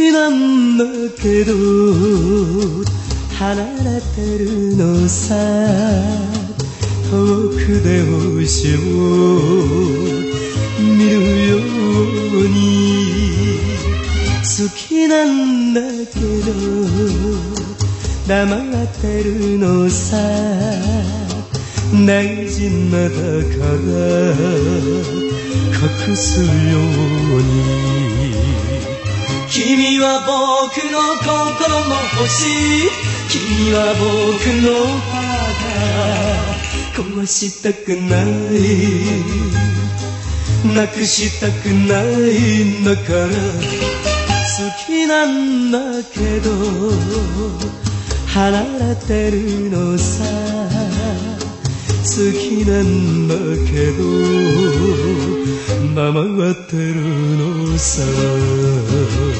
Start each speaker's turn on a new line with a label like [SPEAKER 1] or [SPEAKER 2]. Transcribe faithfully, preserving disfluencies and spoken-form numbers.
[SPEAKER 1] きなんだけど離れてるのさ遠くで星を見るように好きなんだけど黙ってるのさ大事なだから隠すように君は僕の心の星君は僕の肌壊したくないなくしたくないんだから好きなんだけど離れてるのさ好きなんだけど黙ってるのさ